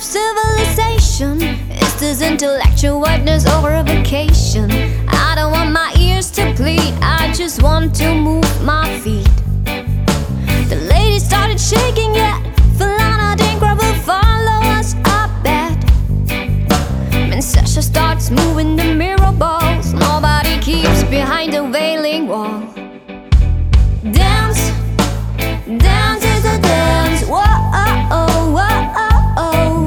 of civilization? Is this intellectual whiteness or a vacation? I don't want my ears to bleed, I just want to move my feet. The lady started shaking yet Falana Dinkra will follow us, I bet. When Sasha starts moving the mirror balls, nobody keeps behind the wailing wall. Dance, dance is a dance, whoa, whoa.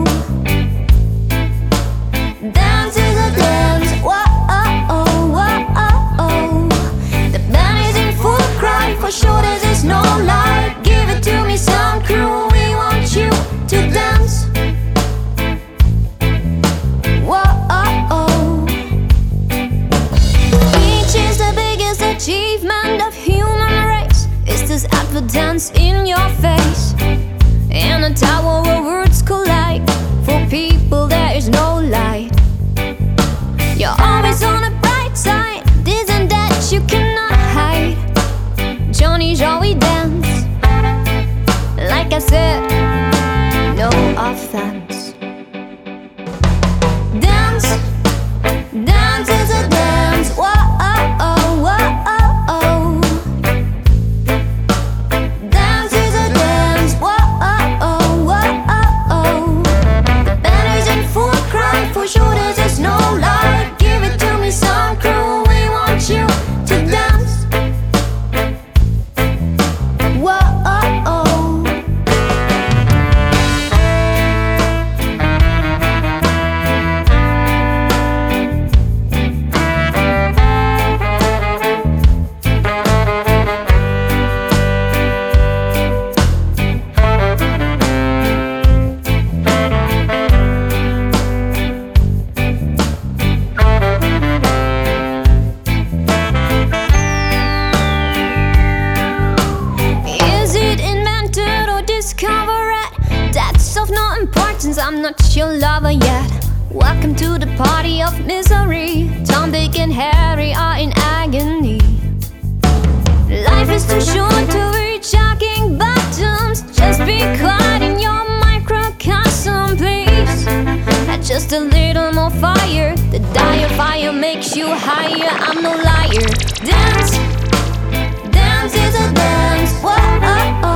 Dance is a dance, whoa, whoa. The band is in full cry, for sure this is no lie. Give it to me, some crew, we want you to dance. Whoa. Each is the biggest achievement of human race. Is this evidence in your face? In a tower where words collide, for people there is no light. You're always on the bright side, this and that you cannot hide. Johnny Joey dance, like I said, no offense. Dance, dance is a dance, whoa. Dance is a dance, whoa. The band is in full cry, for sure this is no lie. Give it to me, some crew, we want you to dance. Whoa. That's of no importance, I'm not your lover yet. Welcome to the party of misery. Tom, Dick and Harry are in agony. Life is too short to reach shocking bottoms. Just be quiet in your microcosm, please. Add just a little more fire. The dire fire makes you higher, I'm no liar. Dance, dance is a dance, whoa.